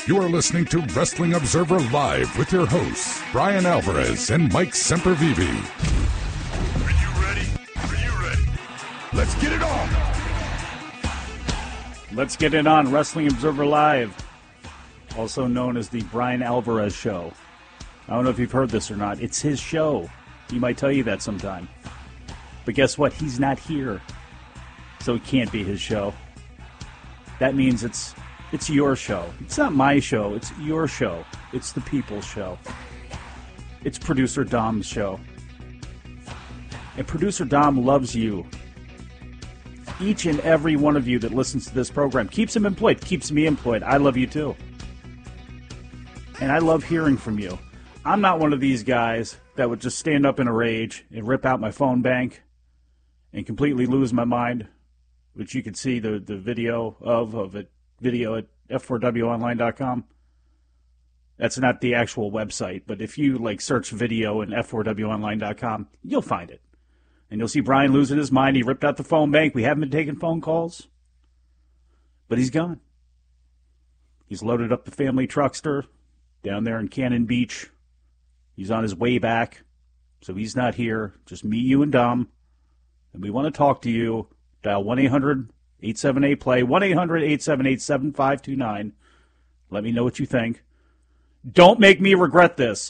You are listening to Wrestling Observer Live with your hosts, Brian Alvarez and Mike Sempervive. Are you ready? Are you ready? Let's get it on! Let's get it on Wrestling Observer Live, also known as the Brian Alvarez Show. I don't know if you've heard this or not. It's his show. He might tell you that sometime. But guess what? He's not here. So it can't be his show. That means it's your show. It's not my show. It's your show. It's the people's show. It's Producer Dom's show. And Producer Dom loves you. Each and every one of you that listens to this program keeps him employed, keeps me employed. I love you too. And I love hearing from you. I'm not one of these guys that would just stand up in a rage and rip out my phone bank and completely lose my mind, which you can see the video of it. Video at f4wonline.com. That's not the actual website, but if you search video in f4wonline.com, you'll find it. And you'll see Brian losing his mind. He ripped out the phone bank. We haven't been taking phone calls, but he's gone. He's loaded up the family truckster down there in Cannon Beach. He's on his way back, so he's not here. Just me, you, and Dom. And we want to talk to you. Dial 1-800-878-PLAY, 1-800-878-7529. Let me know what you think. Don't make me regret this.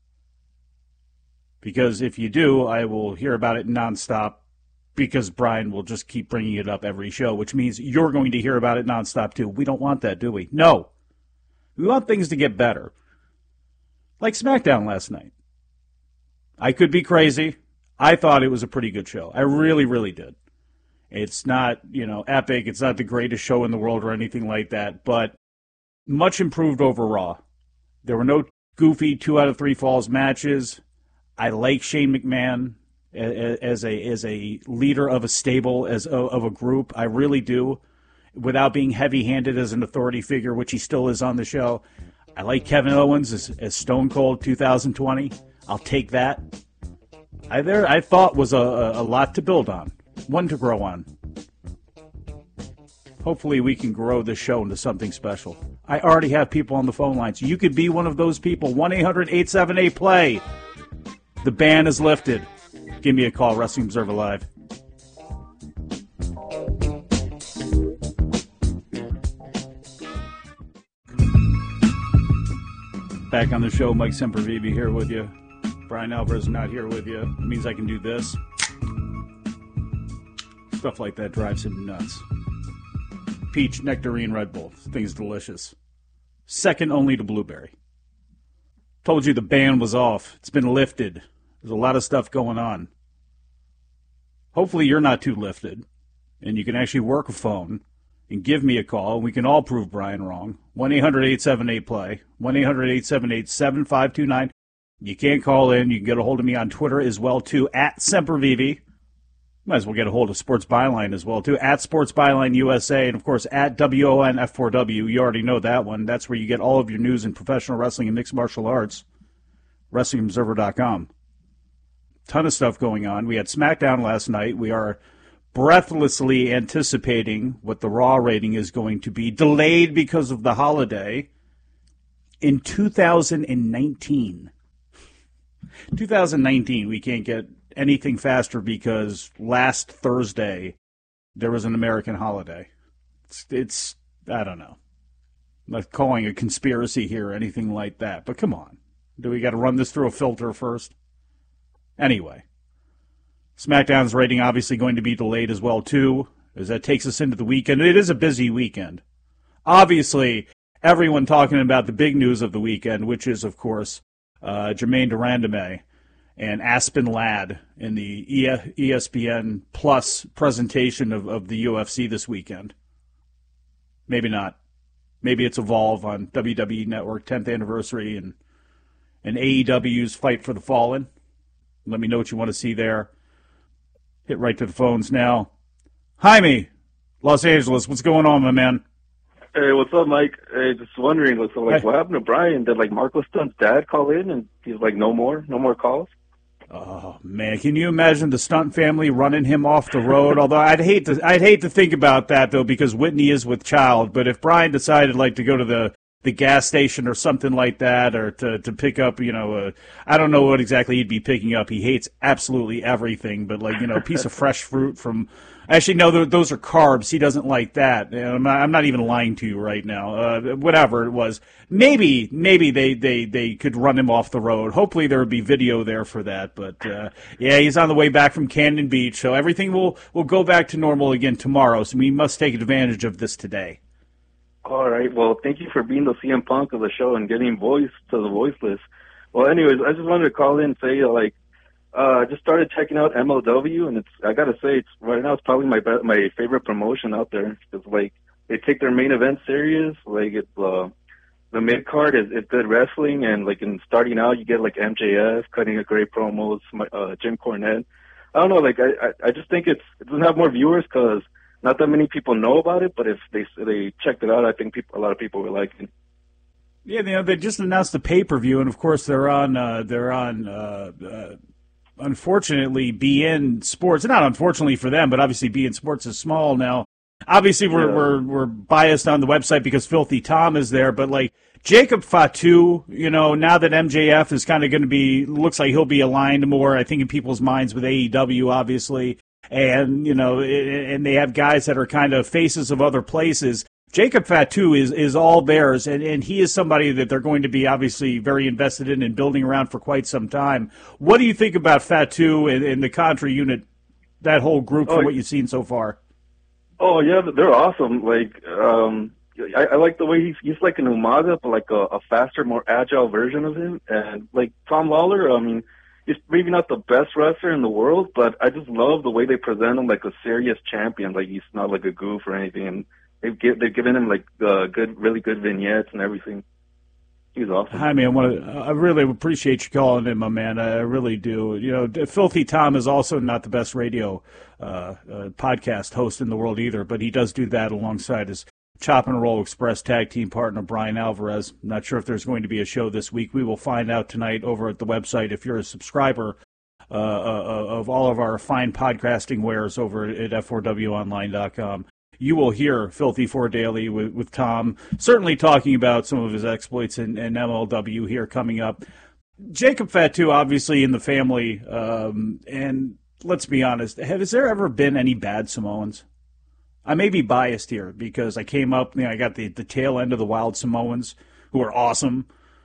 Because if you do, I will hear about it nonstop because Brian will just keep bringing it up every show, which means you're going to hear about it nonstop too. We don't want that, do we? No. We want things to get better. Like SmackDown last night. I could be crazy. I thought it was a pretty good show. I really, really did. It's not, epic. It's not the greatest show in the world or anything like that, but much improved over Raw. There were no goofy 2 out of 3 falls matches. I like Shane McMahon as a leader of a stable, of a group. I really do, without being heavy-handed as an authority figure, which he still is on the show. I like Kevin Owens as Stone Cold 2020. I'll take that. I thought was a lot to build on. One to grow on. Hopefully we can grow this show into something special. I already have people on the phone lines. You could be one of those people. 1-800-878-PLAY. The ban is lifted. Give me a call. Wrestling Observer Live. Back on the show, Mike Sempervive here with you. Brian Alvarez not here with you. It means I can do this. Stuff like that drives him nuts. Peach, nectarine, Red Bull. This thing's delicious. Second only to blueberry. Told you the ban was off. It's been lifted. There's a lot of stuff going on. Hopefully you're not too lifted, and you can actually work a phone and give me a call, and we can all prove Brian wrong. 1-800-878-PLAY. 1-800-878-7529. You can't call in. You can get a hold of me on Twitter as well, too, at Sempervive. Might as well get a hold of Sports Byline as well, too, at Sports Byline USA, and, of course, at WONF4W. You already know that one. That's where you get all of your news in professional wrestling and mixed martial arts. WrestlingObserver.com. Ton of stuff going on. We had SmackDown last night. We are breathlessly anticipating what the Raw rating is going to be, delayed because of the holiday, in 2019. 2019, we can't get anything faster because last Thursday there was an American holiday. It's I don't know. I'm not calling a conspiracy here or anything like that, but come on. Do we got to run this through a filter first? Anyway, SmackDown's rating obviously going to be delayed as well, too, as that takes us into the weekend. It is a busy weekend. Obviously, everyone talking about the big news of the weekend, which is, of course, Jermaine Durandame and Aspen Ladd in the ESPN Plus presentation of the UFC this weekend. Maybe not. Maybe it's Evolve on WWE Network 10th anniversary and AEW's Fight for the Fallen. Let me know what you want to see there. Hit right to the phones now. Jaime, Los Angeles, what's going on, my man? Hey, what's up, Mike? Hey, just wondering, what happened to Brian? Did Marco Stunt's dad call in and he's no more calls? Oh man, can you imagine the Stunt family running him off the road? Although I'd hate to think about that though, because Whitney is with child. But if Brian decided to go to the gas station or something like that, or to pick up, I don't know what exactly he'd be picking up. He hates absolutely everything, but like, a piece of fresh fruit from. Actually, no, those are carbs. He doesn't like that. I'm not even lying to you right now. Whatever it was, maybe they could run him off the road. Hopefully there would be video there for that. But yeah, he's on the way back from Cannon Beach, so everything will go back to normal again tomorrow. So we must take advantage of this today. All right. Well, thank you for being the CM Punk of the show and getting voice to the voiceless. Well, anyways, I just wanted to call in and say, I just started checking out MLW, and I gotta say, right now it's probably my favorite promotion out there. It's like they take their main event serious. Like it's the mid card is good wrestling, and like in starting out, you get like MJF cutting a great promos, Jim Cornette. I don't know, like I just think it doesn't have more viewers because not that many people know about it. But if they checked it out, I think a lot of people will like it. Yeah, they just announced the pay-per-view, and of course they're on. Unfortunately, BN Sports, not unfortunately for them, but obviously BN Sports is small now. Obviously, we're biased on the website because Filthy Tom is there, but like Jacob Fatu, now that MJF is kind of going to looks like he'll be aligned more, I think, in people's minds with AEW, obviously, and and they have guys that are kind of faces of other places. Jacob Fatu is all theirs, and he is somebody that they're going to be obviously very invested in and building around for quite some time. What do you think about Fatu and the Contra unit, that whole group, from what you've seen so far? Oh, yeah, they're awesome. Like, I like the way he's like an Umaga, but like a faster, more agile version of him. And like Tom Lawler, I mean, he's maybe not the best wrestler in the world, but I just love the way they present him like a serious champion. Like he's not like a goof or anything. And they've given him like really good vignettes and everything. He's awesome. Hi, man. I really appreciate you calling him, my man. I really do. Filthy Tom is also not the best radio podcast host in the world either, but he does do that alongside his Chop and Roll Express tag team partner, Brian Alvarez. I'm not sure if there's going to be a show this week. We will find out tonight over at the website. If you're a subscriber of all of our fine podcasting wares over at f4wonline.com, you will hear Filthy Four Daily with Tom, certainly talking about some of his exploits in MLW here coming up. Jacob Fatu, obviously, in the family, and let's be honest, has there ever been any bad Samoans? I may be biased here because I came up, I got the tail end of the Wild Samoans, who are awesome.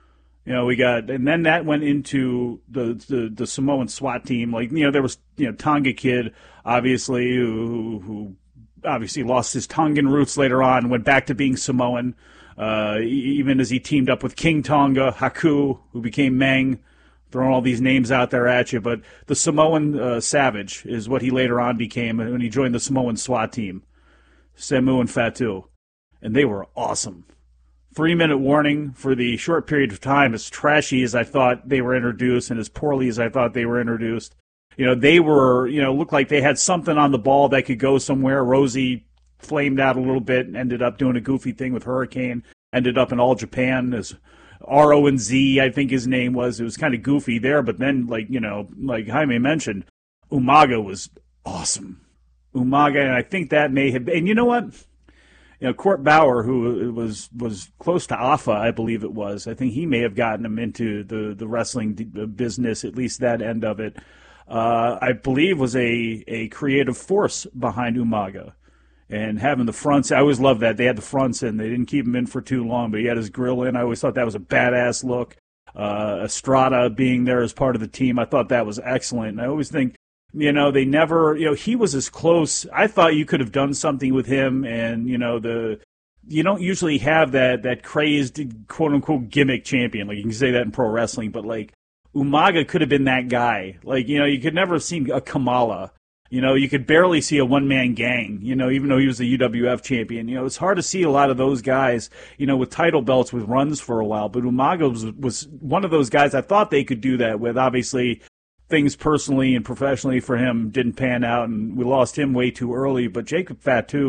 And then that went into the Samoan SWAT team. Like, there was, Tonga Kid, obviously, who obviously lost his Tongan roots later on, went back to being Samoan, even as he teamed up with King Tonga, Haku, who became Meng, throwing all these names out there at you. But the Samoan Savage is what he later on became when he joined the Samoan SWAT team, Semu and Fatu. And they were awesome. 3-minute warning for the short period of time, as trashy as I thought they were introduced and as poorly as I thought they were introduced. They were, looked like they had something on the ball that could go somewhere. Rosie flamed out a little bit and ended up doing a goofy thing with Hurricane. Ended up in All Japan as R-O-N-Z, I think his name was. It was kind of goofy there, but then, like Jaime mentioned, Umaga was awesome. Umaga, and I think that may have been, and you know what? Court Bauer, who was close to Afa, I believe it was. I think he may have gotten him into the wrestling business, at least that end of it. I believe was a creative force behind Umaga. And having the fronts, I always loved that. They had the fronts in. They didn't keep him in for too long, but he had his grill in. I always thought that was a badass look. Estrada being there as part of the team, I thought that was excellent. And I always think, they never, he was as close. I thought you could have done something with him, and, you don't usually have that crazed, quote-unquote, gimmick champion. Like, you can say that in pro wrestling, but, like, Umaga could have been that guy. Like, you could never have seen a Kamala. You could barely see a one-man gang, even though he was the UWF champion. It's hard to see a lot of those guys, with title belts with runs for a while. But Umaga was one of those guys I thought they could do that with. Obviously, things personally and professionally for him didn't pan out, and we lost him way too early. But Jacob Fatu,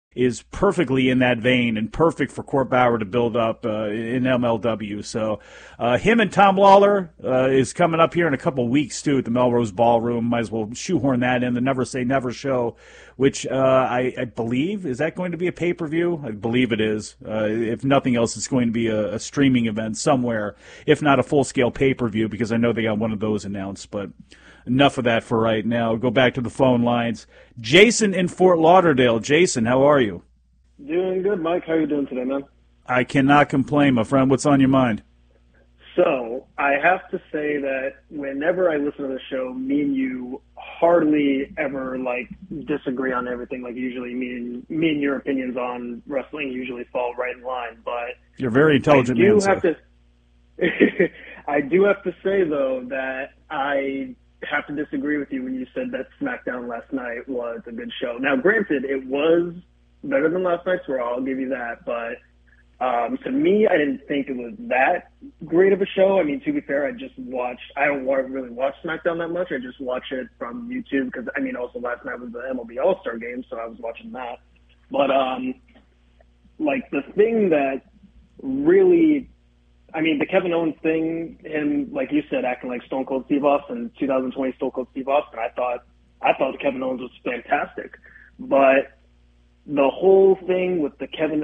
is perfectly in that vein and perfect for Court Bauer to build up in MLW. So him and Tom Lawler is coming up here in a couple weeks, too, at the Melrose Ballroom. Might as well shoehorn that in, the Never Say Never show, which I believe, is that going to be a pay-per-view? I believe it is. If nothing else, it's going to be a streaming event somewhere, if not a full-scale pay-per-view, because I know they got one of those announced, but enough of that for right now. Go back to the phone lines. Jason in Fort Lauderdale. Jason, how are you? Doing good, Mike. How are you doing today, man? I cannot complain, my friend. What's on your mind? So, I have to say that whenever I listen to the show, me and you hardly ever, disagree on everything. Usually me and your opinions on wrestling usually fall right in line, but... You're a very intelligent man, sir. I do have to say, though, that I have to disagree with you when you said that SmackDown last night was a good show. Now, granted, it was better than last night's Raw, I'll give you that, but to me, I didn't think it was that great of a show. I mean, to be fair, I don't really watch SmackDown that much. I just watch it from YouTube because, also last night was the MLB All-Star game, so I was watching that. But, the thing that really... the Kevin Owens thing, him, like you said, acting like Stone Cold Steve Austin, 2020 Stone Cold Steve Austin, I thought Kevin Owens was fantastic. But the whole thing with the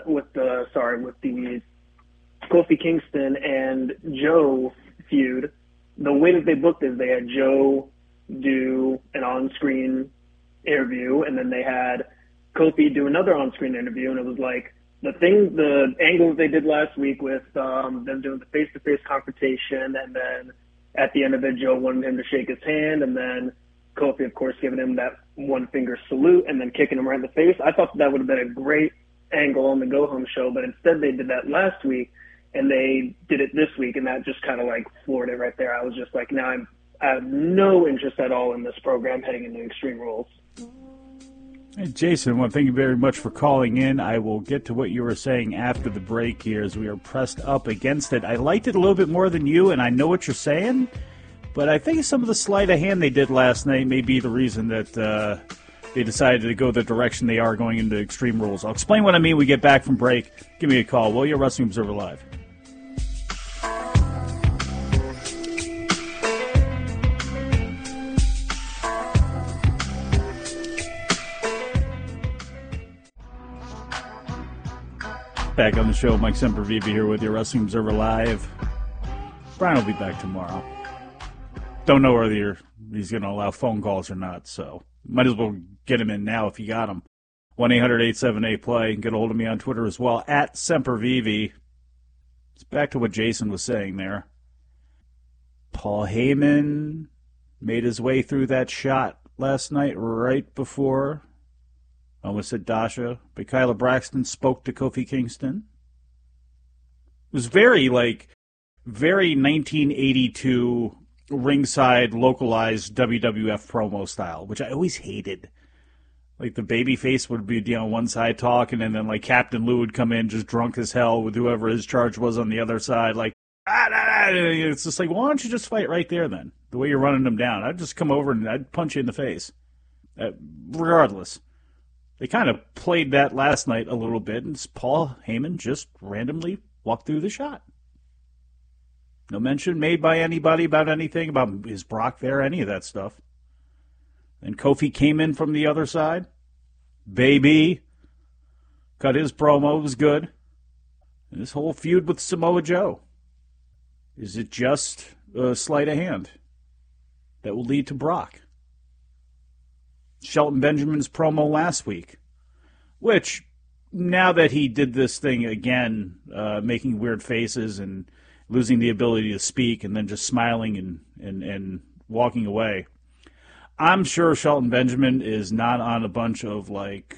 Kofi Kingston and Joe feud, the way that they booked it, they had Joe do an on-screen interview, and then they had Kofi do another on-screen interview, and it was like, the angle that they did last week with them doing the face-to-face confrontation, and then at the end of it, Joe wanted him to shake his hand, and then Kofi, of course, giving him that one-finger salute and then kicking him right in the face. I thought that would have been a great angle on the go-home show, but instead they did that last week, and they did it this week, and that just kind of floored it right there. I was just like, now I have no interest at all in this program heading into Extreme Rules. Hey, Jason, well, thank you very much for calling in. I will get to what you were saying after the break here as we are pressed up against it. I liked it a little bit more than you, and I know what you're saying, but I think some of the sleight of hand they did last night may be the reason that they decided to go the direction they are going into Extreme Rules. I'll explain what I mean when we get back from break. Give me a call. Will you? Wrestling Observer Live. Back on the show, Mike Sempervive here with you, Wrestling Observer Live. Brian will be back tomorrow. Don't know whether he's going to allow phone calls or not, so might as well get him in now if you got him. 1-800-878-PLAY. Get a hold of me on Twitter as well, at Sempervive. It's back to what Jason was saying there. Paul Heyman made his way through that shot last night right before... I almost said Dasha, but Kyla Braxton spoke to Kofi Kingston. It was very 1982 ringside localized WWF promo style, which I always hated. The babyface would be on one side talking, and then Captain Lou would come in just drunk as hell with whoever his charge was on the other side. It's just why don't you just fight right there then? The way you're running them down. I'd just come over and I'd punch you in the face. Regardless. They kind of played that last night a little bit, and Paul Heyman just randomly walked through the shot. No mention made by anybody about anything, about is Brock there, any of that stuff. Then Kofi came in from the other side. Baby. Cut his promo, it was good. And this whole feud with Samoa Joe. Is it just a sleight of hand that will lead to Brock? Shelton Benjamin's promo last week, which, now that he did this thing again, making weird faces and losing the ability to speak and then just smiling and walking away, I'm sure Shelton Benjamin is not on a bunch of,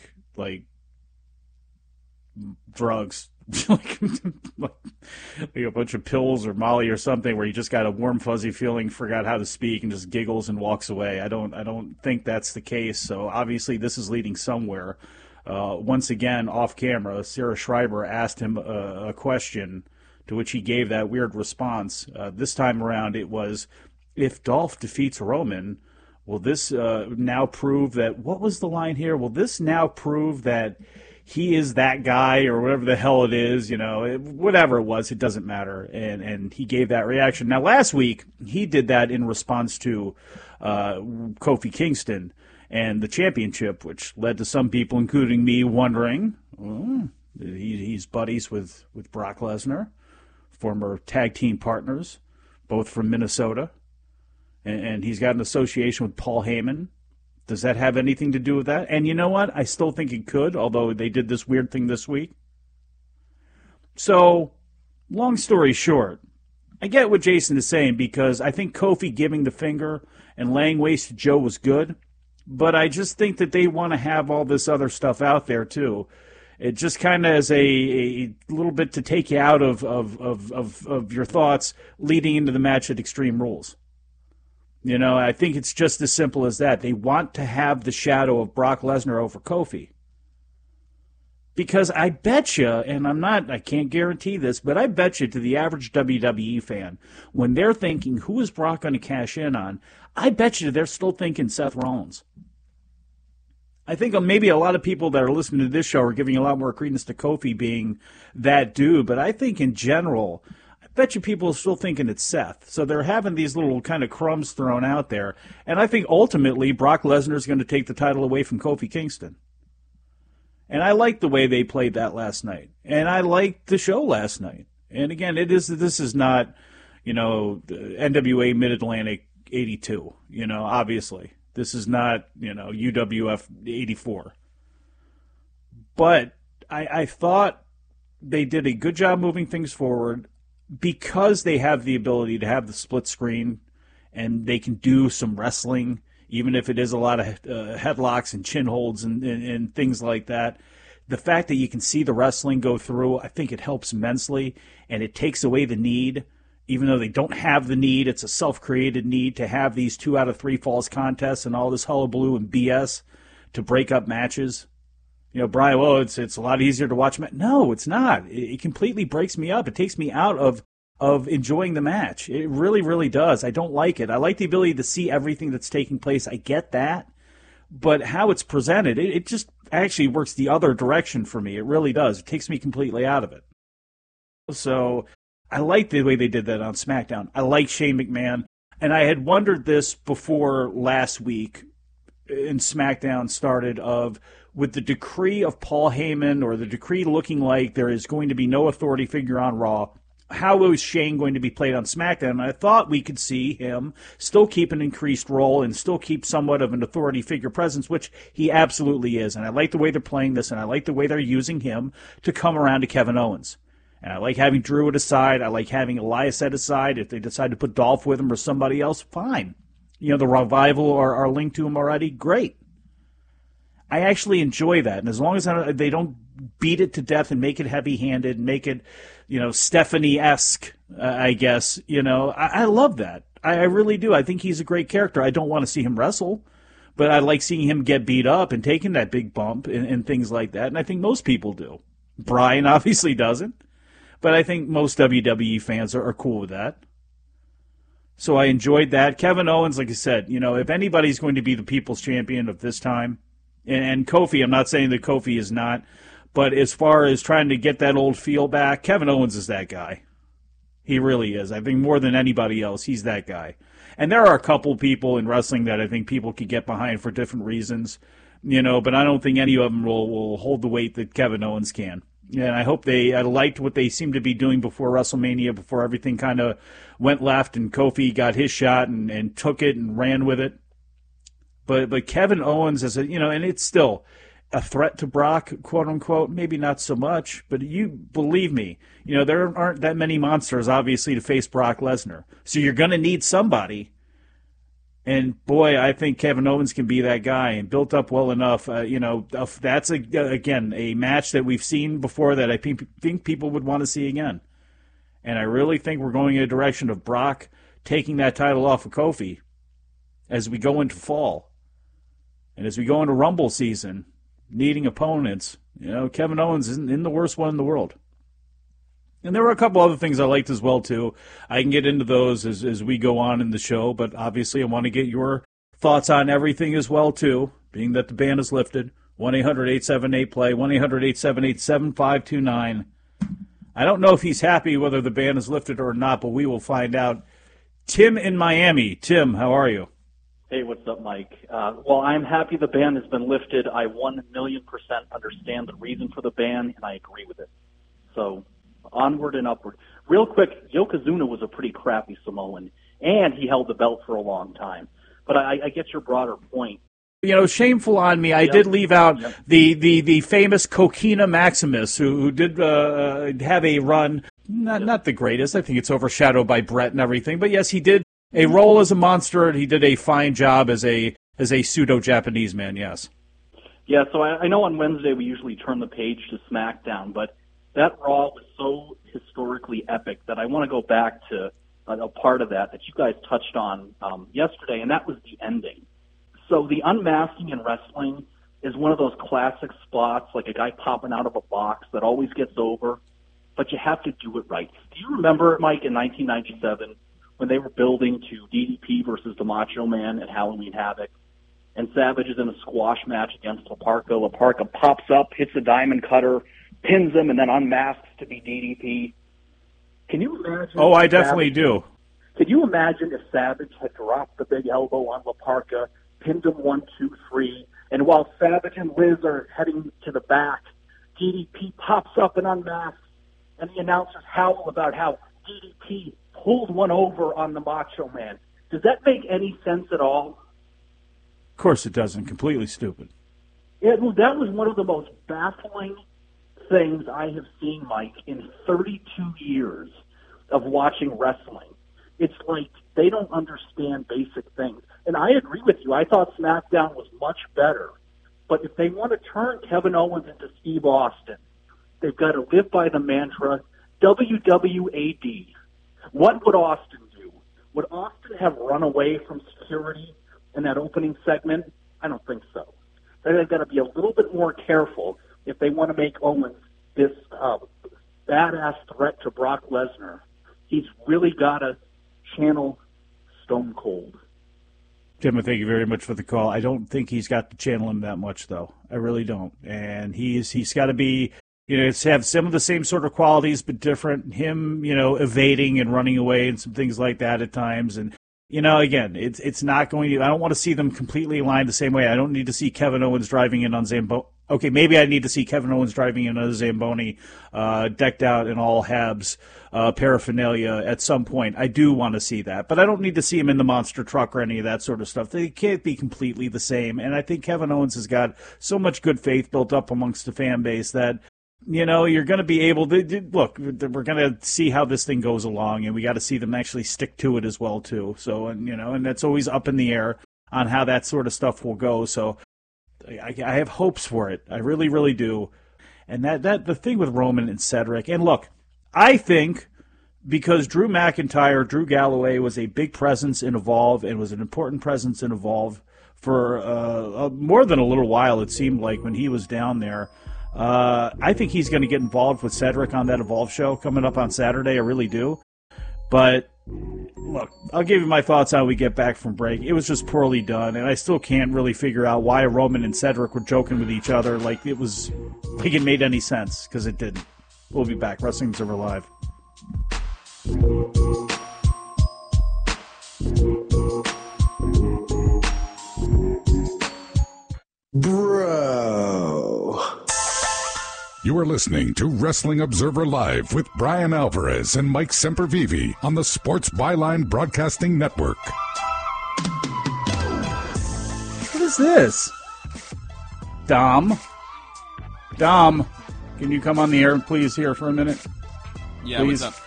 drugs, like a bunch of pills or Molly or something, where he just got a warm fuzzy feeling, forgot how to speak, and just giggles and walks away. I don't think that's the case. So obviously this is leading somewhere. Once again, off camera, Sarah Schreiber asked him a question, to which he gave that weird response. This time around, it was, if Dolph defeats Roman, will this now prove that? What was the line here? Will this now prove that he is that guy or whatever the hell it is, whatever it was, it doesn't matter. And he gave that reaction. Now, last week, he did that in response to Kofi Kingston and the championship, which led to some people, including me, wondering, he's buddies with Brock Lesnar, former tag team partners, both from Minnesota, and he's got an association with Paul Heyman. Does that have anything to do with that? And you know what? I still think it could, although they did this weird thing this week. So, long story short, I get what Jason is saying because I think Kofi giving the finger and laying waste to Joe was good, but I just think that they want to have all this other stuff out there too. It just kind of is a little bit to take you out of your thoughts leading into the match at Extreme Rules. I think it's just as simple as that. They want to have the shadow of Brock Lesnar over Kofi. Because I bet you, and I can't guarantee this, but I bet you to the average WWE fan, when they're thinking, who is Brock going to cash in on, I bet you they're still thinking Seth Rollins. I think maybe a lot of people that are listening to this show are giving a lot more credence to Kofi being that dude, but I think in general, I bet you people are still thinking it's Seth. So they're having these little kind of crumbs thrown out there, and I think ultimately Brock Lesnar is going to take the title away from Kofi Kingston. And I liked the way they played that last night, and I liked the show last night. And again, this is not, the NWA Mid-Atlantic 82, obviously. This is not, UWF 84. But I thought they did a good job moving things forward because they have the ability to have the split screen and they can do some wrestling, even if it is a lot of headlocks and chin holds and things like that. The fact that you can see the wrestling go through, I think it helps immensely, and it takes away the need. Even though they don't have the need, it's a self-created need to have these 2 out of 3 falls contests and all this hullabaloo and BS to break up matches. Brian, it's a lot easier to watch. No, it's not. It completely breaks me up. It takes me out of enjoying the match. It really, really does. I don't like it. I like the ability to see everything that's taking place. I get that. But how it's presented, it just actually works the other direction for me. It really does. It takes me completely out of it. So I like the way they did that on SmackDown. I like Shane McMahon. And I had wondered this before last week in SmackDown started with the decree of Paul Heyman or the decree looking like there is going to be no authority figure on Raw, how is Shane going to be played on SmackDown? And I thought we could see him still keep an increased role and still keep somewhat of an authority figure presence, which he absolutely is. And I like the way they're playing this, and I like the way they're using him to come around to Kevin Owens. And I like having Drew at his side. I like having Elias at his side. If they decide to put Dolph with him or somebody else, fine. The Revival are linked to him already, great. I actually enjoy that. And as long as they don't beat it to death and make it heavy-handed and make it, Stephanie-esque, I guess, I love that. I really do. I think he's a great character. I don't want to see him wrestle, but I like seeing him get beat up and taking that big bump and things like that. And I think most people do. Brian obviously doesn't. But I think most WWE fans are cool with that. So I enjoyed that. Kevin Owens, like I said, if anybody's going to be the people's champion of this time, and Kofi, I'm not saying that Kofi is not, but as far as trying to get that old feel back, Kevin Owens is that guy. He really is. I think more than anybody else, he's that guy. And there are a couple people in wrestling that I think people could get behind for different reasons, but I don't think any of them will hold the weight that Kevin Owens can. Yeah, and I liked what they seemed to be doing before WrestleMania, before everything kind of went left and Kofi got his shot and took it and ran with it. But Kevin Owens is and it's still a threat to Brock, quote unquote, maybe not so much, but you believe me, there aren't that many monsters obviously to face Brock Lesnar. So you're going to need somebody. And boy, I think Kevin Owens can be that guy and built up well enough. That's again a match that we've seen before that I think people would want to see again. And I really think we're going in a direction of Brock taking that title off of Kofi as we go into fall, and as we go into Rumble season, needing opponents. Kevin Owens isn't the worst one in the world. And there were a couple other things I liked as well, too. I can get into those as we go on in the show, but obviously I want to get your thoughts on everything as well, too, being that the ban is lifted. 1-800-878-PLAY, 1-800-878-7529. I don't know if he's happy whether the ban is lifted or not, but we will find out. Tim in Miami. Tim, how are you? Hey, what's up, Mike? Well, I'm happy the ban has been lifted. I 1,000,000% understand the reason for the ban, and I agree with it. So, onward and upward. Real quick, Yokozuna was a pretty crappy Samoan, and he held the belt for a long time. But I get your broader point. You know, shameful on me. I did leave out the famous Coquina Maximus, who did have a run, not the greatest. I think it's overshadowed by Brett and everything. But yes, he did a role as a monster, and he did a fine job as a pseudo-Japanese man, yes. Yeah, so I know on Wednesday we usually turn the page to SmackDown, but that Raw was so historically epic that I want to go back to a part of that you guys touched on yesterday, and that was the ending. So the unmasking in wrestling is one of those classic spots, like a guy popping out of a box that always gets over, but you have to do it right. Do you remember, Mike, in 1997, when they were building to DDP versus the Macho Man at Halloween Havoc, and Savage is in a squash match against Laparca. Laparca pops up, hits a diamond cutter, pins him, and then unmasks to be DDP. Can you imagine? Oh, I definitely do. Can you imagine if Savage had dropped the big elbow on Laparca, pinned him 1, 2, 3, and while Savage and Liz are heading to the back, DDP pops up and unmasks, and the announcers howl about how DDP pulled one over on the Macho Man. Does that make any sense at all? Of course it doesn't. Completely stupid. That was one of the most baffling things I have seen, Mike, in 32 years of watching wrestling. It's like they don't understand basic things. And I agree with you. I thought SmackDown was much better. But if they want to turn Kevin Owens into Steve Austin, they've got to live by the mantra, WWAD. What would Austin do? Would Austin have run away from security in that opening segment? I don't think so. They've got to be a little bit more careful if they want to make Owens this badass threat to Brock Lesnar. He's really got to channel Stone Cold. Tim, thank you very much for the call. I don't think he's got to channel him that much, though. I really don't. And he's got to be, have some of the same sort of qualities, but different. Him, evading and running away and some things like that at times. And, again, it's not going to, I don't want to see them completely aligned the same way. I don't need to see Kevin Owens driving in on Zamboni. Okay, maybe I need to see Kevin Owens driving in on a Zamboni, decked out in all Habs paraphernalia at some point. I do want to see that, but I don't need to see him in the monster truck or any of that sort of stuff. They can't be completely the same, and I think Kevin Owens has got so much good faith built up amongst the fan base that, you're going to be able to, look, we're going to see how this thing goes along, and we got to see them actually stick to it as well, too. So, and that's always up in the air on how that sort of stuff will go, so I have hopes for it. I really, really do. And that the thing with Roman and Cedric, and look, I think because Drew Galloway was a big presence in Evolve and was an important presence in Evolve for more than a little while, it seemed like, when he was down there. I think he's going to get involved with Cedric on that Evolve show coming up on Saturday. I really do. But look, I'll give you my thoughts on how we get back from break. It was just poorly done, and I still can't really figure out why Roman and Cedric were joking with each other like it made any sense, because it didn't. We'll be back. Wrestling Observer Live. Bro. You are listening to Wrestling Observer Live with Brian Alvarez and Mike Sempervive on the Sports Byline Broadcasting Network. What is this? Dom, can you come on the air, please, here for a minute? Yeah, please? what's up?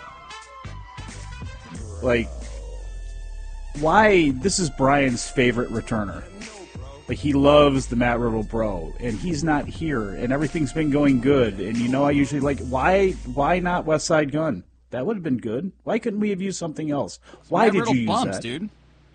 Why? This is Brian's favorite returner. He loves the Matt Riddle Bro, and he's not here, and everything's been going good. And I usually why not West Side Gun? That would have been good. Why couldn't we have used something else? Why Matt did Riddle you use bumps, that? Dude.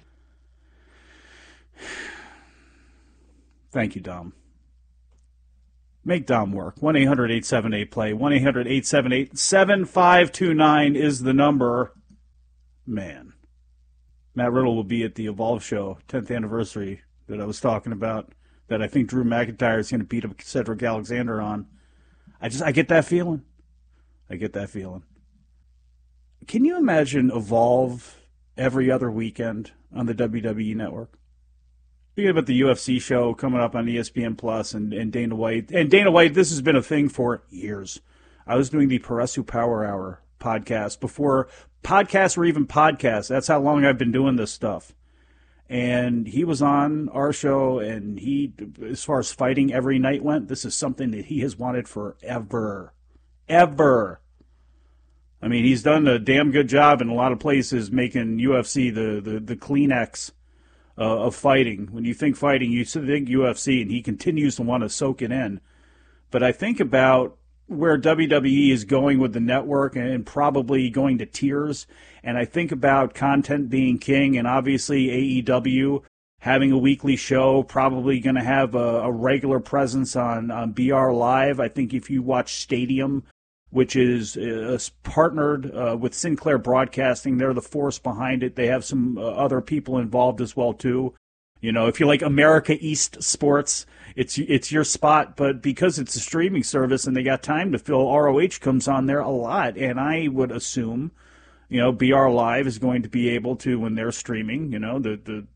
Thank you, Dom. Make Dom work. 1-800-878-PLAY. 1-800-878-7529 is the number. Man. Matt Riddle will be at the Evolve show, 10th anniversary, that I was talking about. that I think Drew McIntyre is going to beat up Cedric Alexander on. I get that feeling. I get that feeling. Can you imagine Evolve every other weekend on the WWE Network? Thinking about the UFC show coming up on ESPN Plus and Dana White. And Dana White, this has been a thing for years. I was doing the Paresu Power Hour podcast before podcasts were even podcasts. That's how long I've been doing this stuff. And he was on our show, and he, as far as fighting every night went, this is something that he has wanted forever. Ever. I mean, he's done a damn good job in a lot of places making UFC the Kleenex of fighting. When you think fighting, you think UFC, and he continues to want to soak it in. But I think about where WWE is going with the network and probably going to tiers, and I think about content being king, and obviously AEW having a weekly show, probably going to have a regular presence on BR Live. I think if you watch Stadium, which is partnered with Sinclair Broadcasting, they're the force behind it. They have some other people involved as well, too. You know, if you like America East sports, it's your spot. But because it's a streaming service and they got time to fill, ROH comes on there a lot. And I would assume, you know, BR Live is going to be able to, when they're streaming, you know, the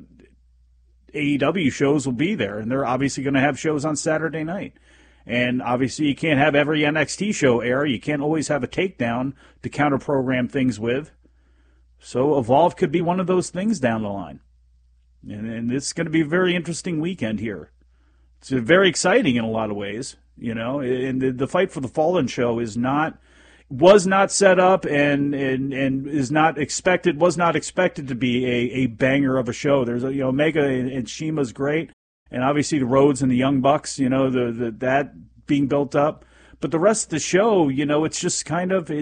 AEW shows will be there. And they're obviously going to have shows on Saturday night. And obviously you can't have every NXT show air. You can't always have a takedown to counter-program things with. So Evolve could be one of those things down the line. And it's going to be a very interesting weekend here. It's very exciting in a lot of ways, you know. And the Fight for the Fallen show was not set up and is not expected, was not expected to be a banger of a show. There's Omega and Shima's great, and obviously the Rhodes and the Young Bucks, you know, that being built up. But the rest of the show, you know, it's just kind of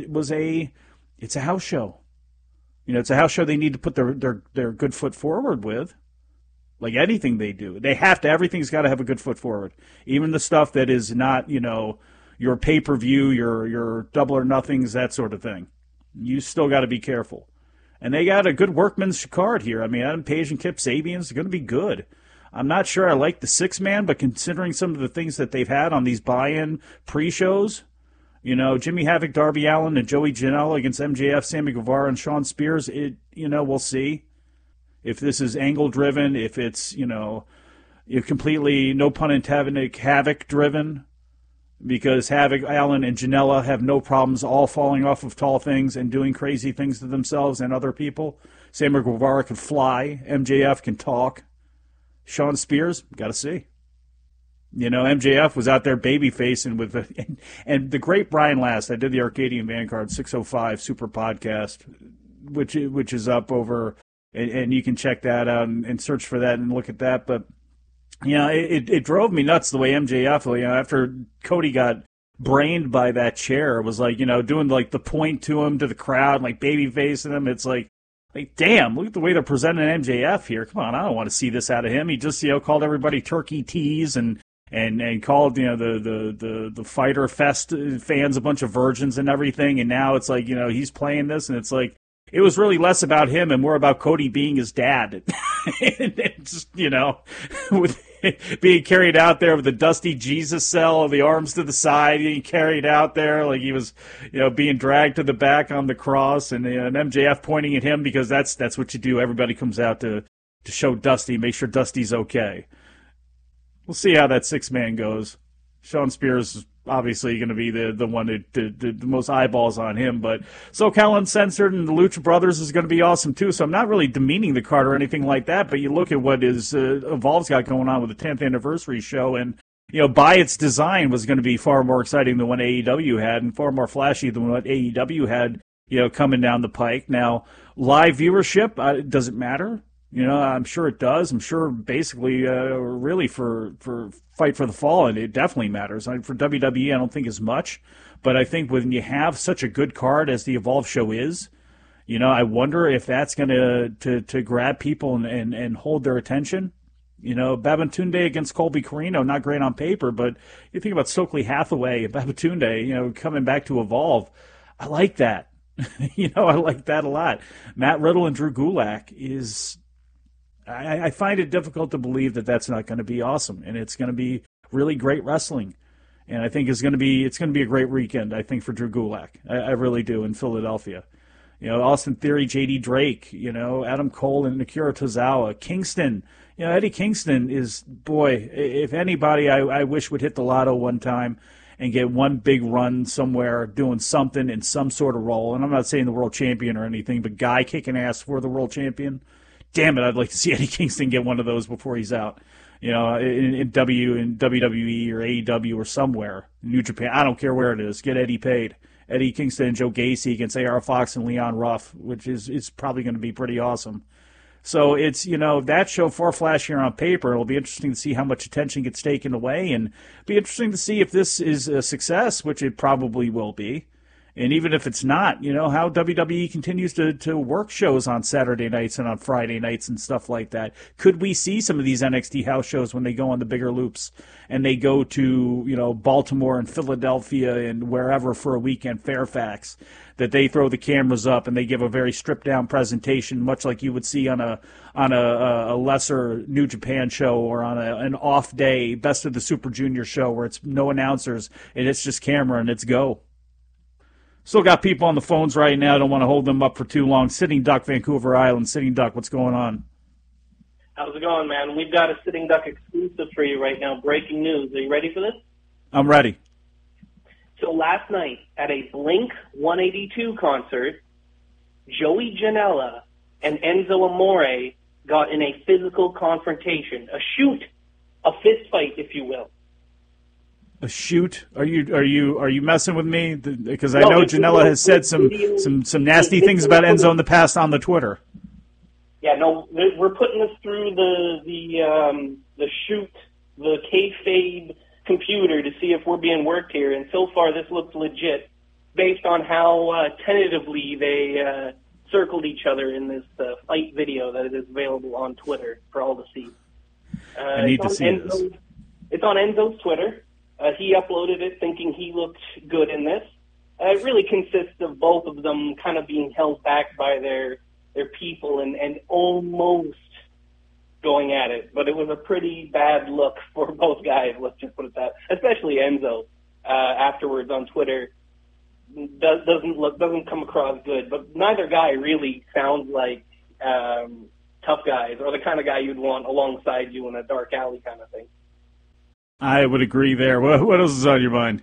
it's a house show. You know, it's a house show they need to put their good foot forward with. Like anything they do. Everything's got to have a good foot forward. Even the stuff that is not, you know, your pay-per-view, your double or nothings, that sort of thing. You still got to be careful. And they got a good workman's card here. I mean, Adam Page and Kip Sabian's going to be good. I'm not sure I like the six-man, but considering some of the things that they've had on these buy-in pre-shows, you know, Jimmy Havoc, Darby Allin, and Joey Janela against MJF, Sammy Guevara, and Sean Spears, we'll see. If this is angle-driven, if it's, you know, completely, no pun intended, Havoc-driven, because Havoc, Allen, and Janela have no problems all falling off of tall things and doing crazy things to themselves and other people. Sammy Guevara can fly. MJF can talk. Sean Spears, got to see. You know, MJF was out there baby-facing with and the great Brian Last. I did the Arcadian Vanguard 605 Super Podcast, which is up over... And you can check that out and search for that and look at that. But, you know, it drove me nuts the way MJF, you know, after Cody got brained by that chair, was like, you know, doing like the point to him, to the crowd, like baby facing him. It's like, damn, look at the way they're presenting MJF here. Come on, I don't want to see this out of him. He just, you know, called everybody turkey teas and called, you know, the Fighter Fest fans a bunch of virgins and everything. And now it's like, you know, he's playing this, and it's like, it was really less about him and more about Cody being his dad. And just, you know, with being carried out there with the dusty Jesus cell, the arms to the side, being carried out there like he was, you know, being dragged to the back on the cross, and MJF pointing at him because that's what you do. Everybody comes out to show Dusty, make sure Dusty's okay. We'll see how that six-man goes. Sean Spears is obviously going to be the one the most eyeballs on him, but SoCal Uncensored and the Lucha Brothers is going to be awesome too. So I'm not really demeaning the card or anything like that, but you look at what is Evolve's got going on with the 10th anniversary show, and you know, by its design was going to be far more exciting than what AEW had, and far more flashy than what AEW had, you know, coming down the pike. Now, live viewership, does it matter? You know, I'm sure it does. I'm sure basically, really for Fight for the Fallen, it definitely matters. For WWE, I don't think as much. But I think when you have such a good card as the Evolve show is, you know, I wonder if that's going to grab people and hold their attention. You know, Babatunde against Colby Corino, not great on paper, but you think about Stokely Hathaway, Babatunde, you know, coming back to Evolve. I like that. You know, I like that a lot. Matt Riddle and Drew Gulak is... I find it difficult to believe that that's not going to be awesome, and it's going to be really great wrestling. And I think it's going to be a great weekend, I think, for Drew Gulak. I really do, in Philadelphia. Austin Theory, J.D. Drake, Adam Cole and Akira Tozawa. Kingston, Eddie Kingston is, boy, if anybody I wish would hit the lotto one time and get one big run somewhere doing something in some sort of role. And I'm not saying the world champion or anything, but guy kicking ass for the world champion. Damn it, I'd like to see Eddie Kingston get one of those before he's out. In WWE or AEW or somewhere, New Japan, I don't care where it is, get Eddie paid. Eddie Kingston and Joe Gacy against A.R. Fox and Leon Ruff, which is probably going to be pretty awesome. So it's, that show, Far Flash here on paper, it'll be interesting to see how much attention gets taken away, and be interesting to see if this is a success, which it probably will be. And even if it's not, how WWE continues to work shows on Saturday nights and on Friday nights and stuff like that. Could we see some of these NXT house shows when they go on the bigger loops and they go to, Baltimore and Philadelphia and wherever for a weekend, Fairfax, that they throw the cameras up and they give a very stripped down presentation, much like you would see on a lesser New Japan show or on an off day, Best of the Super Junior show where it's no announcers and it's just camera and it's go. Still got people on the phones right now. Don't want to hold them up for too long. Sitting Duck, Vancouver Island. Sitting Duck, what's going on? How's it going, man? We've got a Sitting Duck exclusive for you right now. Breaking news. Are you ready for this? I'm ready. So last night at a Blink 182 concert, Joey Janela and Enzo Amore got in a physical confrontation, a shoot, a fist fight, if you will. A shoot? Are you messing with me? Because I know Janela has said some nasty things about Enzo in the past on the Twitter. Yeah, no, we're putting this through the shoot, the kayfabe computer to see if we're being worked here, and so far this looks legit, based on how tentatively they circled each other in this fight video that is available on Twitter for all to see. I need to see this. It's on Enzo's Twitter. He uploaded it thinking he looked good in this. It really consists of both of them kind of being held back by their people and almost going at it. But it was a pretty bad look for both guys, let's just put it that. Especially Enzo afterwards on Twitter doesn't come across good. But neither guy really sounds like tough guys or the kind of guy you'd want alongside you in a dark alley kind of thing. I would agree there. What else is on your mind?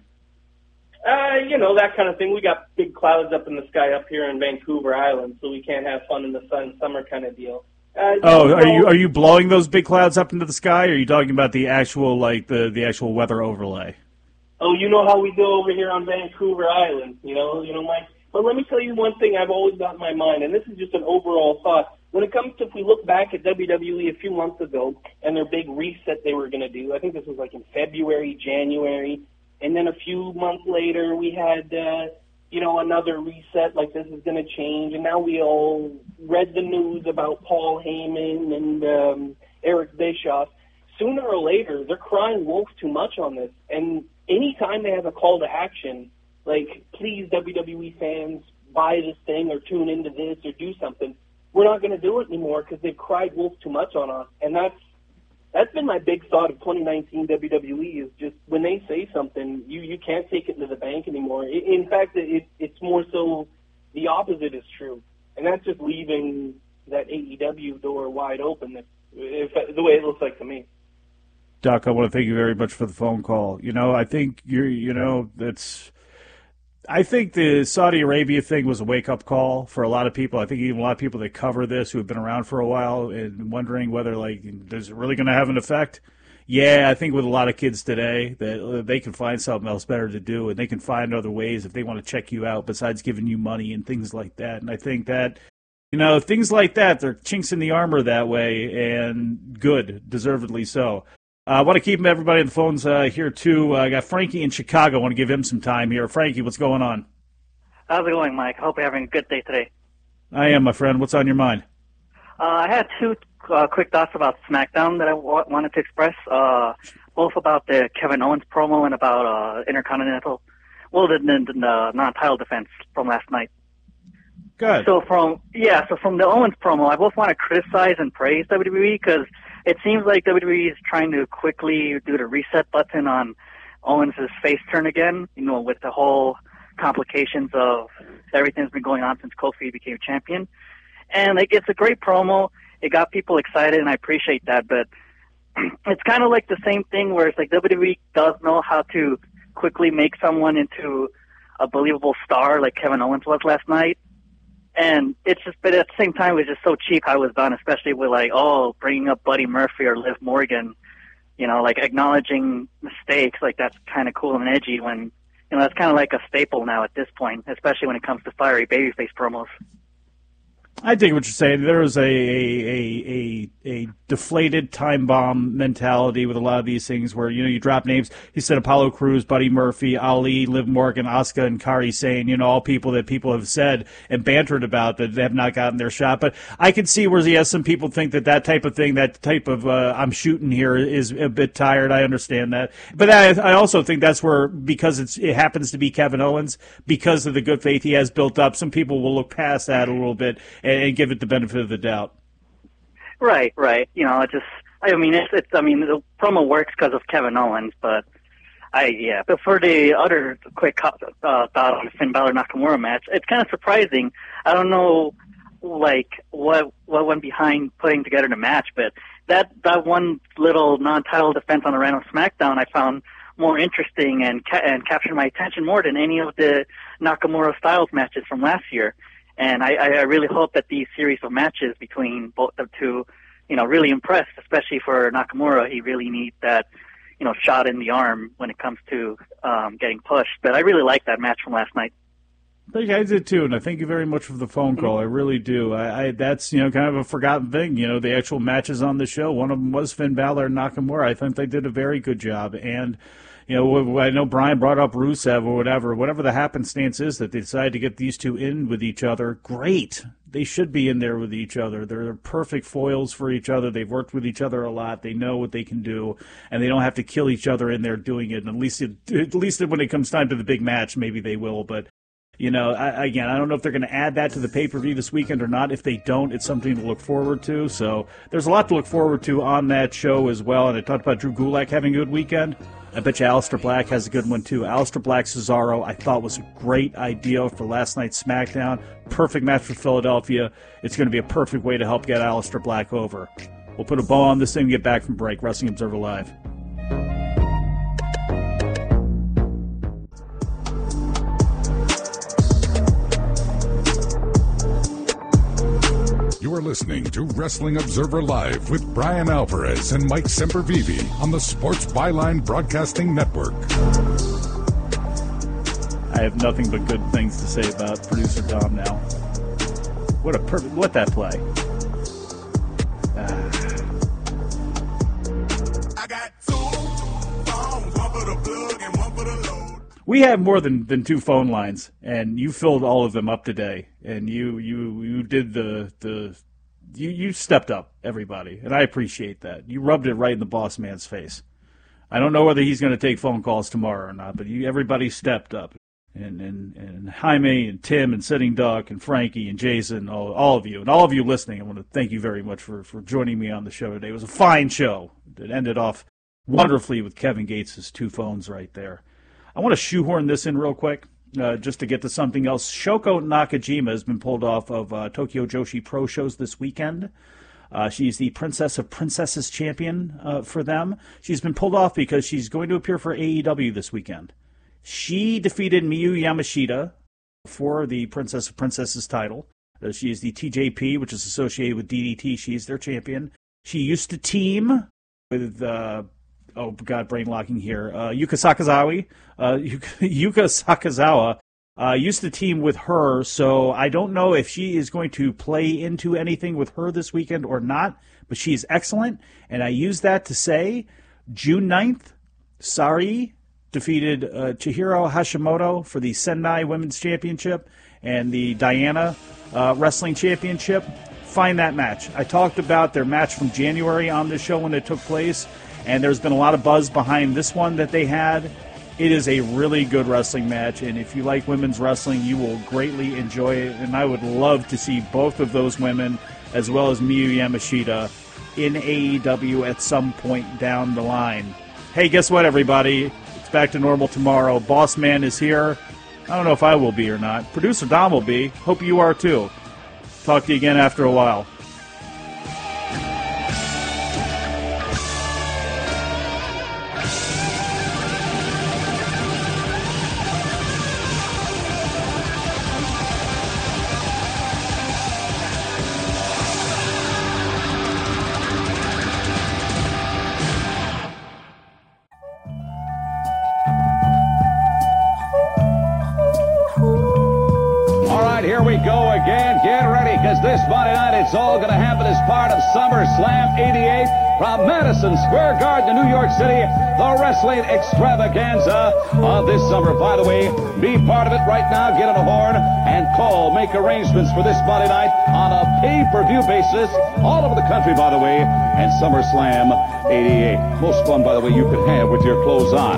That kind of thing. We got big clouds up in the sky up here in Vancouver Island, so we can't have fun in the sun, summer kind of deal. Are you blowing those big clouds up into the sky, or are you talking about the actual the actual weather overlay? Oh, you know how we do over here on Vancouver Island, Mike. But let me tell you one thing I've always got in my mind, and this is just an overall thought. When it comes to, if we look back at WWE a few months ago and their big reset they were going to do, I think this was like in February, January, and then a few months later we had, another reset, like this is going to change, and now we all read the news about Paul Heyman and Eric Bischoff. Sooner or later, they're crying wolf too much on this, and anytime they have a call to action, like, please, WWE fans, buy this thing or tune into this or do something, we're not going to do it anymore because they've cried wolf too much on us. And that's been my big thought of 2019 WWE is just when they say something, you can't take it to the bank anymore. In fact, it's more so the opposite is true. And that's just leaving that AEW door wide open, the way it looks like to me. Doc, I want to thank you very much for the phone call. I think I think the Saudi Arabia thing was a wake-up call for a lot of people. I think even a lot of people that cover this who have been around for a while and wondering whether, is it really going to have an effect? Yeah, I think with a lot of kids today that they can find something else better to do, and they can find other ways if they want to check you out besides giving you money and things like that. And I think that, things like that, they're chinks in the armor that way, and good, deservedly so. I want to keep everybody on the phones here, too. I got Frankie in Chicago. I want to give him some time here. Frankie, what's going on? How's it going, Mike? I hope you're having a good day today. I am, my friend. What's on your mind? I had two quick thoughts about SmackDown that I wanted to express, both about the Kevin Owens promo and about Intercontinental, the non-title defense from last night. Good. So from the Owens promo, I both want to criticize and praise WWE because it seems like WWE is trying to quickly do the reset button on Owens' face turn again, with the whole complications of everything that's been going on since Kofi became champion. And it's a great promo. It got people excited, and I appreciate that. But it's kind of like the same thing where it's like WWE does know how to quickly make someone into a believable star like Kevin Owens was last night. And but at the same time, it was just so cheap how it was done, especially with bringing up Buddy Murphy or Liv Morgan, acknowledging mistakes. That's kind of cool and edgy when, that's kind of like a staple now at this point, especially when it comes to fiery babyface promos. I dig what you're saying. There is a deflated time bomb mentality with a lot of these things where, you drop names. He said Apollo Crews, Buddy Murphy, Ali, Liv Morgan, Asuka, and Kairi Sane, all people that people have said and bantered about that have not gotten their shot. But I can see where some people think that type of thing, that type of I'm shooting here is a bit tired. I understand that. But I also think that's where, because it happens to be Kevin Owens, because of the good faith he has built up, some people will look past that a little bit and give it the benefit of the doubt. Right. The promo works because of Kevin Owens, but for the other quick thought on the Finn Balor Nakamura match, it's kind of surprising. I don't know, what went behind putting together the match, but that one little non-title defense on a random SmackDown I found more interesting and captured my attention more than any of the Nakamura Styles matches from last year. And I really hope that these series of matches between both the two, really impress, especially for Nakamura. He really needs that, shot in the arm when it comes to getting pushed. But I really like that match from last night. I think I did too, and I thank you very much for the phone call. I really do. That's kind of a forgotten thing. The actual matches on the show. One of them was Finn Balor and Nakamura. I think they did a very good job. And I know Brian brought up Rusev or whatever the happenstance is that they decided to get these two in with each other. Great. They should be in there with each other. They're perfect foils for each other. They've worked with each other a lot. They know what they can do, and they don't have to kill each other in there doing it. And at least when it comes time to the big match, maybe they will. But I don't know if they're going to add that to the pay-per-view this weekend or not. If they don't, it's something to look forward to. So there's a lot to look forward to on that show as well. And I talked about Drew Gulak having a good weekend. I bet you Aleister Black has a good one, too. Aleister Black Cesaro, I thought was a great idea for last night's SmackDown. Perfect match for Philadelphia. It's going to be a perfect way to help get Aleister Black over. We'll put a bow on this thing and get back from break. Wrestling Observer Live. You are listening to Wrestling Observer Live with Brian Alvarez and Mike Sempervive on the Sports Byline Broadcasting Network. I have nothing but good things to say about producer Dom now. What that play. I got two phones, one for the plug and one for the load. We have more than two phone lines, and you filled all of them up today. And you did you stepped up, everybody, and I appreciate that. You rubbed it right in the boss man's face. I don't know whether he's going to take phone calls tomorrow or not, but everybody stepped up. And Jaime and Tim and Sitting Duck and Frankie and Jason, all of you, and all of you listening, I want to thank you very much for joining me on the show today. It was a fine show. It ended off wonderfully with Kevin Gates' two phones right there. I want to shoehorn this in real quick, just to get to something else. Shoko Nakajima has been pulled off of Tokyo Joshi Pro shows this weekend. She's the Princess of Princesses champion for them. She's been pulled off because she's going to appear for AEW this weekend. She defeated Miyu Yamashita for the Princess of Princesses title. She is the TJP, which is associated with DDT. She's their champion. She used to team with, brain locking here, Yuka Sakazawa. Yuka Sakazawa used to team with her, so I don't know if she is going to play into anything with her this weekend or not, but she is excellent, and I use that to say June 9th, Sari defeated Chihiro Hashimoto for the Sendai Women's Championship and the Diana Wrestling Championship. Find that match. I talked about their match from January on this show when it took place, and there's been a lot of buzz behind this one that they had. It is a really good wrestling match, and if you like women's wrestling, you will greatly enjoy it. And I would love to see both of those women, as well as Miyu Yamashita, in AEW at some point down the line. Hey, guess what, everybody? It's back to normal tomorrow. Boss Man is here. I don't know if I will be or not. Producer Dom will be. Hope you are, too. Talk to you again after a while. This Monday night, it's all going to happen as part of SummerSlam 88 from Madison Square Garden in New York City, the wrestling extravaganza of this summer. By the way, be part of it right now. Get on a horn and call. Make arrangements for this Monday night on a pay-per-view basis all over the country, by the way, and SummerSlam 88. Most fun, by the way, you can have with your clothes on.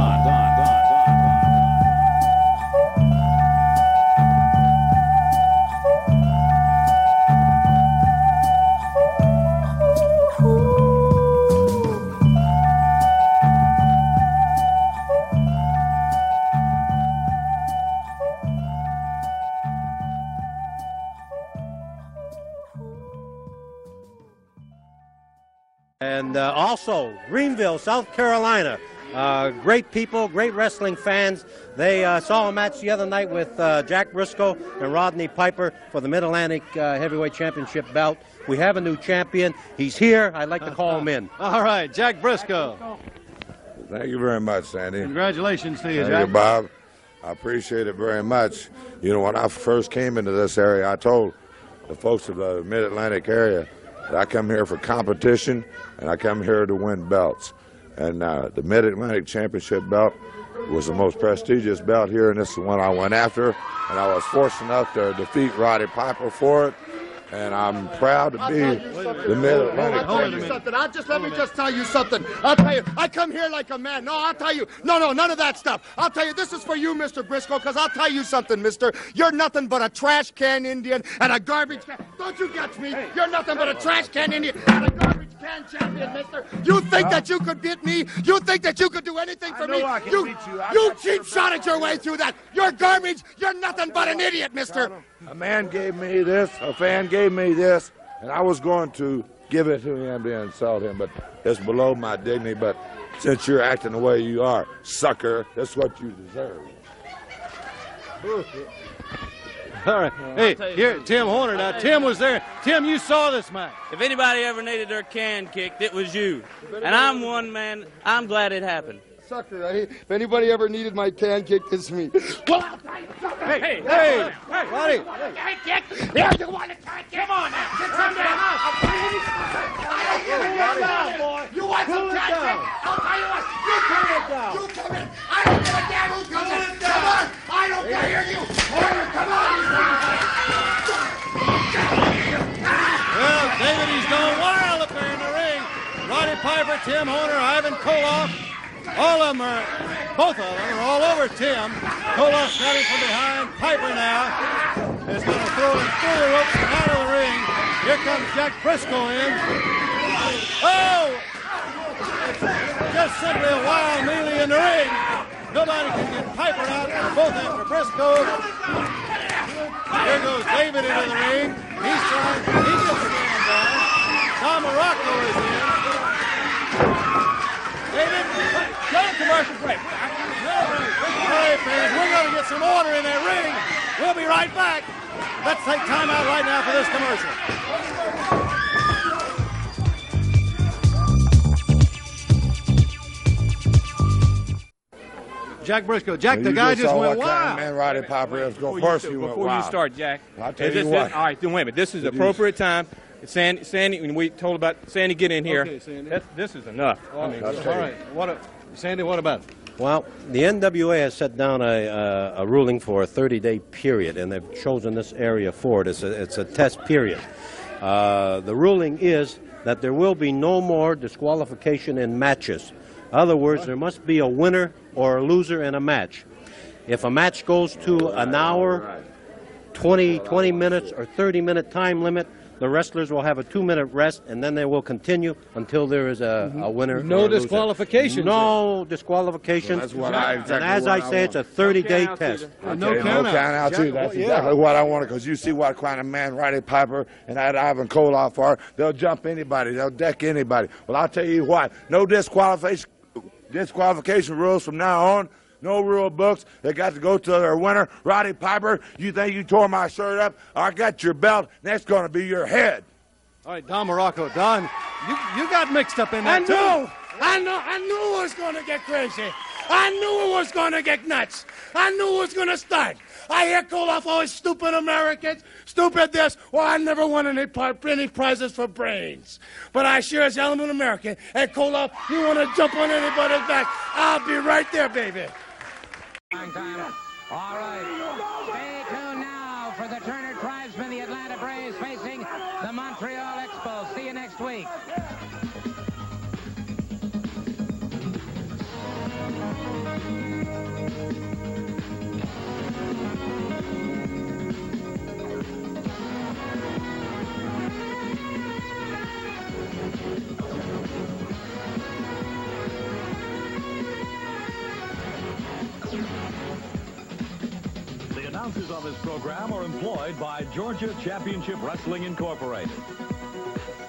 And also, Greenville, South Carolina. Great people, great wrestling fans. They saw a match the other night with Jack Briscoe and Rodney Piper for the Mid-Atlantic Heavyweight Championship belt. We have a new champion. He's here. I'd like to call him in. All right, Jack Briscoe. Thank you very much, Sandy. Congratulations to you, Thank Jack. you, Bob. I appreciate it very much. You know, when I first came into this area, I told the folks of the Mid-Atlantic area that I come here for competition and I come here to win belts. And the Mid-Atlantic Championship belt was the most prestigious belt here, and this is the one I went after. And I was fortunate enough to defeat Roddy Piper for it. And I'm proud to be the Mid-Atlantic champion. Let me just tell you something. I'll tell you, I come here like a man. No, I'll tell you. No, none of that stuff. I'll tell you, this is for you, Mr. Briscoe, because I'll tell you something, mister. You're nothing but a trash can Indian and a garbage can. Don't you get me? You're nothing but a trash can Indian and a garbage can champion, mister. You think that you could beat me? You think that you could do anything for me? I can beat you. You cheap shot at your way through that. You're garbage. You're nothing but an idiot, mister. A man gave me this, a fan gave me this, and I was going to give it to him to insult him, but it's below my dignity. But since you're acting the way you are, sucker, that's what you deserve. All right. Hey, here, Tim Horner. Now, Tim was there. Tim, you saw this match. If anybody ever needed their can kicked, it was you. And I'm one man. I'm glad it happened. Sucker, if anybody ever needed my can kick, it's me. Well, I'll tell you something. Hey, Roddy. Can kick? Yeah, you want a can kick? Come on now. Get some down. You want some can kick? I'll tell you what. You come in. You come in. I don't give a damn who comes in. Come on. I don't care to hear you. Come on. Well, David, he's gone wild up there in the ring. Roddy Piper, Tim Horner, Ivan Koloff. All of them are, both of them are all over Tim. Koloff's got him from behind. Piper now is going to throw him through the ropes and out of the ring. Here comes Jack Briscoe in. Oh! It's just simply a wild melee in the ring. Nobody can get Piper out. They're both after Briscoe. Here goes David into the ring. He's trying, he gets the man down. Tom Morocco is in. David, get a commercial break. All right, fans, we're going to get some order in that ring. We'll be right back. Let's take time out right now for this commercial. Jack Briscoe. Jack, the guy just went wild. Man, Roddy Piper is going first. Before you start, Jack. I'll tell you what. All right, then wait a minute. This is the appropriate time. Sandy, when we told about Sandy, get in here. Okay, Sandy. This is enough. All right. Sandy, what about it? Well, the NWA has set down a ruling for a 30-day period, and they've chosen this area for it. It's a test period. The ruling is that there will be no more disqualification in matches. In other words, there must be a winner or a loser in a match. If a match goes to an hour, 20 minutes, or 30-minute time limit, the wrestlers will have a 2-minute rest, and then they will continue until there is a winner. No or a loser. disqualifications. No disqualifications. That's what I and exactly as what I say, it's a 30-day test. No count out too. That's exactly what I wanted, because you see what kind of man Roddy Piper and that Ivan Koloff are. They'll jump anybody. They'll deck anybody. Well, I'll tell you what. No disqualification rules from now on. No rule books. They got to go to their winner. Roddy Piper, you think you tore my shirt up? I got your belt. That's going to be your head. All right, Don Morocco. Don, you got mixed up in that, I knew it was going to get crazy. I knew it was going to get nuts. I knew it was going to start. I hear Koloff always stupid Americans, stupid this. Well, I never won any prizes for brains. But I sure as hell am an American. And Koloff, you want to jump on anybody's back, I'll be right there, baby. All right. Stay tuned now for the Turner Tribesmen, the Atlanta Braves facing the Montreal Expos. See you next week. The announcers on this program are employed by Georgia Championship Wrestling Incorporated.